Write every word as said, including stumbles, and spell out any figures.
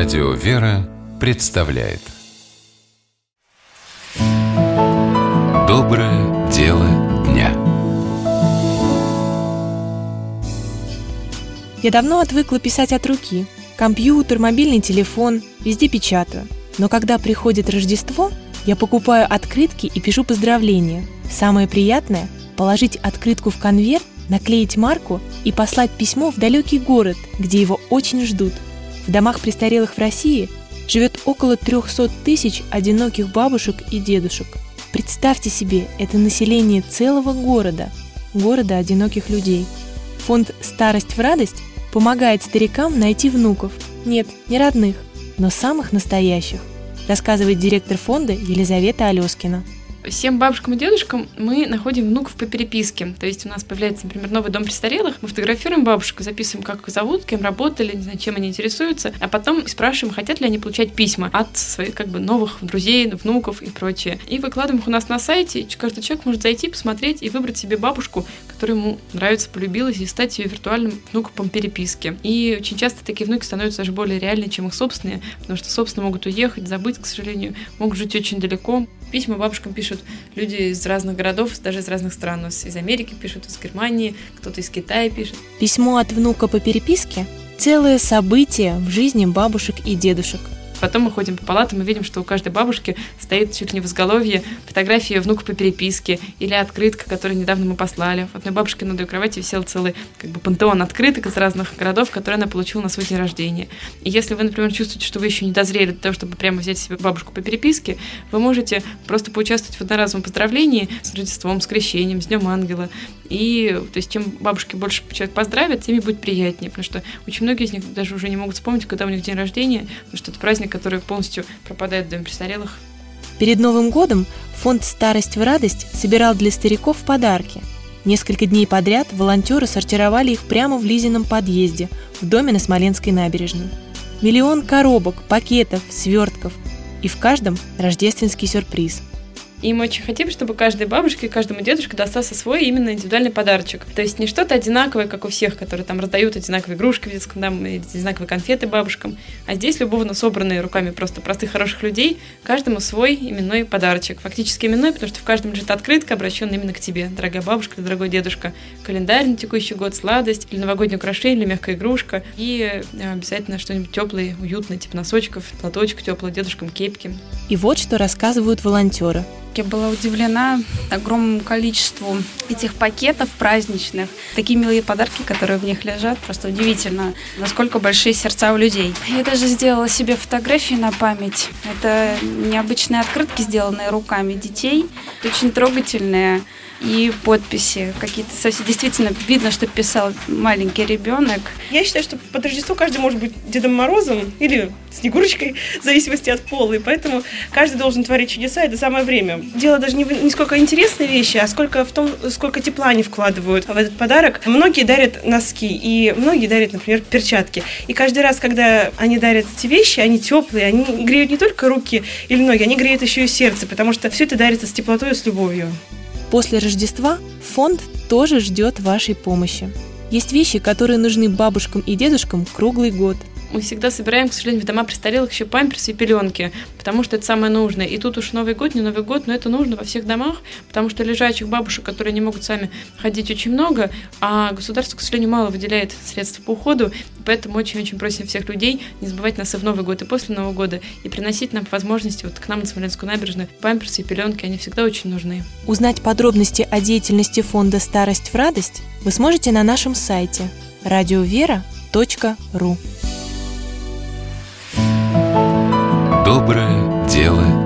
Радио «Вера» представляет Доброе дело дня. Я давно отвыкла писать от руки. Компьютер, мобильный телефон, везде печатаю. Но когда приходит Рождество, я покупаю открытки и пишу поздравления. Самое приятное – положить открытку в конверт, наклеить марку и послать письмо в далекий город, где его очень ждут. В домах престарелых в России живет около триста тысяч одиноких бабушек и дедушек. Представьте себе, это население целого города, города одиноких людей. Фонд «Старость в радость» помогает старикам найти внуков. Нет, не родных, но самых настоящих, рассказывает директор фонда Елизавета Алескина. Всем бабушкам и дедушкам мы находим внуков по переписке. То есть у нас появляется, например, новый дом престарелых, мы фотографируем бабушек, записываем, как их зовут, кем работали, не знаю, чем они интересуются, а потом спрашиваем, хотят ли они получать письма от своих как бы новых друзей, внуков и прочее. И выкладываем их у нас на сайте, и каждый человек может зайти, посмотреть и выбрать себе бабушку, которая ему нравится, полюбилась, и стать ее виртуальным внуком по переписке. И очень часто такие внуки становятся даже более реальны, чем их собственные, потому что собственно могут уехать, забыть, к сожалению, могут жить очень далеко. Письма бабушкам пишут люди из разных городов, даже из разных стран. Из Америки пишут, из Германии, кто-то из Китая пишет. Письмо от внука по переписке – целое событие в жизни бабушек и дедушек. Потом мы ходим по палатам и видим, что у каждой бабушки стоит чуть ли не в изголовье фотография внука по переписке или открытка, которую недавно мы послали. У одной бабушки над ее кроватью висел целый как бы пантеон открыток из разных городов, которые она получила на свой день рождения. И если вы, например, чувствуете, что вы еще не дозрели для того, чтобы прямо взять себе бабушку по переписке, вы можете просто поучаствовать в одноразовом поздравлении с Рождеством, с Крещением, с Днем Ангела. И то есть чем бабушки больше человек поздравит, тем и будет приятнее, потому что очень многие из них даже уже не могут вспомнить, когда у них день рождения, потому что это праздник, который полностью пропадает в доме престарелых. Перед Новым годом фонд «Старость в радость» собирал для стариков подарки. Несколько дней подряд волонтеры сортировали их прямо в Лизином подъезде в доме на Смоленской набережной. Миллион коробок, пакетов, свертков. И в каждом рождественский сюрприз. И мы очень хотим, чтобы каждой бабушке и каждому дедушке достался свой именно индивидуальный подарочек. То есть не что-то одинаковое, как у всех, которые там раздают одинаковые игрушки в детском доме, одинаковые конфеты бабушкам. А здесь любовно собранные руками просто простых хороших людей, каждому свой именной подарочек. Фактически именной, потому что в каждом лежит открытка, обращенная именно к тебе, дорогая бабушка или дорогой дедушка. Календарь на текущий год, сладость, или новогоднее украшение, или мягкая игрушка. И обязательно что-нибудь теплое, уютное, типа носочков, платочек теплый дедушкам, кепки. И вот что рассказывают волонтеры. Я была удивлена огромному количеству этих пакетов праздничных. Такие милые подарки, которые в них лежат. Просто удивительно, насколько большие сердца у людей. Я даже сделала себе фотографии на память. Это необычные открытки, сделанные руками детей. Очень трогательные. И подписи какие-то совсем действительно видно, что писал маленький ребенок. Я считаю, что под Рождество каждый может быть Дедом Морозом или Снегурочкой, в зависимости от пола, и поэтому каждый должен творить чудеса, это самое время. Дело даже не, в, не сколько интересной вещи, а сколько в том, сколько тепла они вкладывают в этот подарок. Многие дарят носки, и многие дарят, например, перчатки. И каждый раз, когда они дарят эти вещи, они теплые, они греют не только руки или ноги, они греют еще и сердце, потому что все это дарится с теплотой и с любовью. После Рождества фонд тоже ждет вашей помощи. Есть вещи, которые нужны бабушкам и дедушкам круглый год. Мы всегда собираем, к сожалению, в дома престарелых еще памперсы и пеленки, потому что это самое нужное. И тут уж Новый год, не Новый год, но это нужно во всех домах, потому что лежачих бабушек, которые не могут сами ходить, очень много, а государство, к сожалению, мало выделяет средств по уходу, поэтому очень-очень просим всех людей не забывать нас и в Новый год, и после Нового года, и приносить нам по возможности вот к нам на Смоленскую набережную памперсы и пеленки, они всегда очень нужны. Узнать подробности о деятельности фонда «Старость в радость» вы сможете на нашем сайте радиовера точка ру. Доброе дело